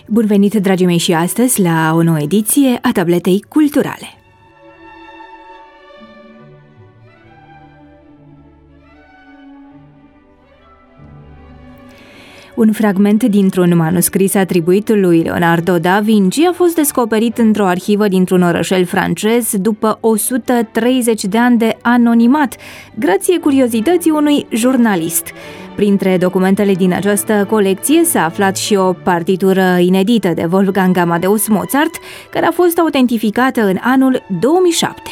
Bun venit, dragii mei, și astăzi la o nouă ediție a Tabletei Culturale. Un fragment dintr-un manuscris atribuit lui Leonardo da Vinci a fost descoperit într-o arhivă dintr-un orășel francez după 130 de ani de anonimat, grație curiozității unui jurnalist. Printre documentele din această colecție s-a aflat și o partitură inedită de Wolfgang Amadeus Mozart, care a fost autentificată în anul 2007.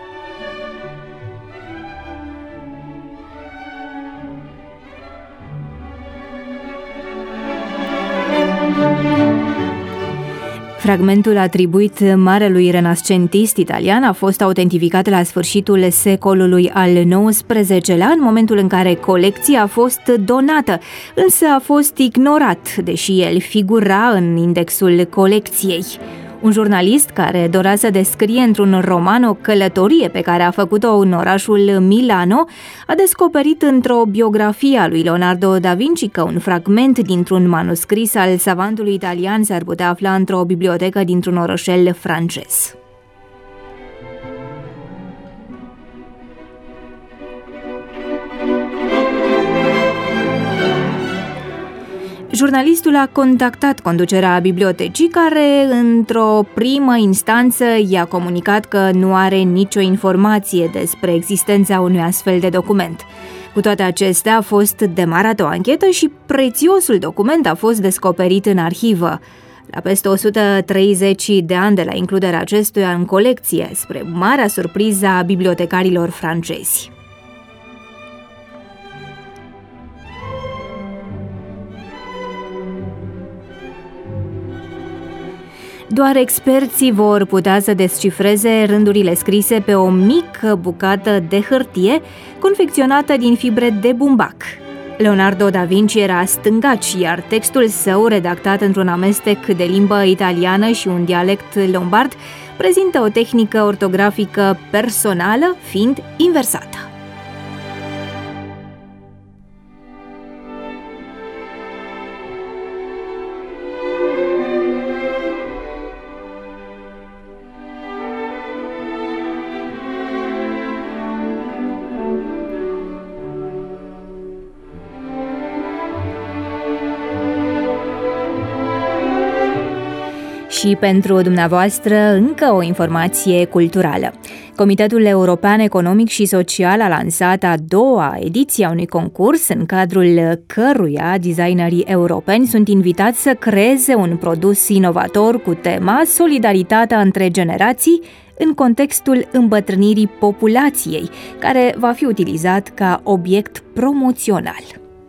Fragmentul atribuit marelui renascentist italian a fost autentificat la sfârșitul secolului al XIX-lea, în momentul în care colecția a fost donată, însă a fost ignorat, deși el figura în indexul colecției. Un jurnalist care dorea să descrie într-un roman o călătorie pe care a făcut-o în orașul Milano a descoperit într-o biografie a lui Leonardo da Vinci că un fragment dintr-un manuscris al savantului italian s-ar putea afla într-o bibliotecă dintr-un orășel francez. Jurnalistul a contactat conducerea bibliotecii, care, într-o primă instanță, i-a comunicat că nu are nicio informație despre existența unui astfel de document. Cu toate acestea, a fost demarată o anchetă și prețiosul document a fost descoperit în arhivă. La peste 130 de ani de la includerea acestuia în colecție, spre marea surpriză a bibliotecarilor francezi. Doar experții vor putea să descifreze rândurile scrise pe o mică bucată de hârtie confecționată din fibre de bumbac. Leonardo da Vinci era stângaci, iar textul său, redactat într-un amestec de limbă italiană și un dialect lombard, prezintă o tehnică ortografică personală, fiind inversată. Și pentru dumneavoastră încă o informație culturală. Comitetul European Economic și Social a lansat a doua ediție a unui concurs în cadrul căruia designerii europeni sunt invitați să creeze un produs inovator cu tema Solidaritatea între generații în contextul îmbătrânirii populației, care va fi utilizat ca obiect promoțional.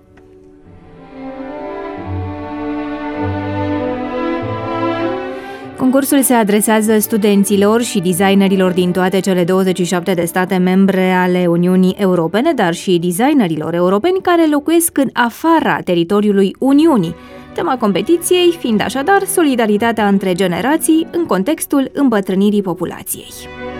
Concursul se adresează studenților și designerilor din toate cele 27 de state membre ale Uniunii Europene, dar și designerilor europeni care locuiesc în afara teritoriului Uniunii. Tema competiției fiind așadar solidaritatea între generații în contextul îmbătrânirii populației.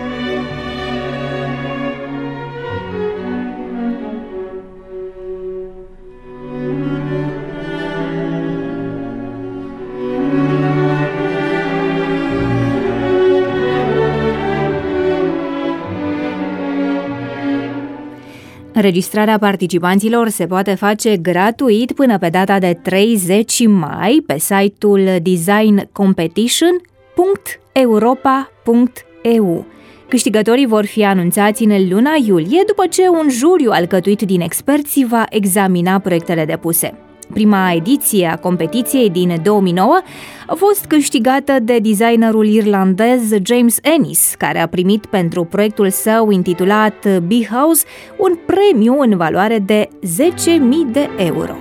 Înregistrarea participanților se poate face gratuit până pe data de 30 mai pe site-ul designcompetition.europa.eu. Câștigătorii vor fi anunțați în luna iulie, după ce un juriu alcătuit din experți va examina proiectele depuse. Prima ediție a competiției din 2009 a fost câștigată de designerul irlandez James Ennis, care a primit pentru proiectul său intitulat Bee House un premiu în valoare de 10.000 de euro.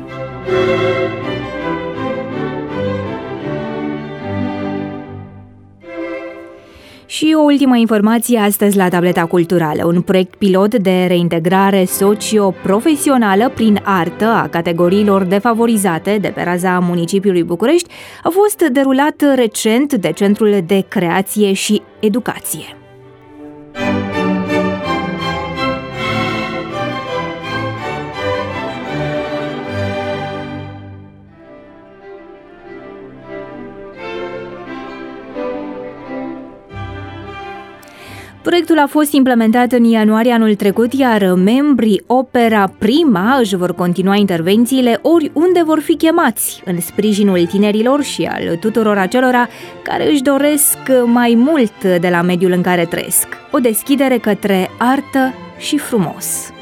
Și o ultimă informație astăzi la Tableta Culturală. Un proiect pilot de reintegrare socio-profesională prin artă a categoriilor defavorizate de pe raza municipiului București a fost derulat recent de Centrul de Creație și Educație. Proiectul a fost implementat în ianuarie anul trecut, iar membrii Opera Prima își vor continua intervențiile oriunde vor fi chemați, în sprijinul tinerilor și al tuturor acelora care își doresc mai mult de la mediul în care trăiesc. O deschidere către artă și frumos.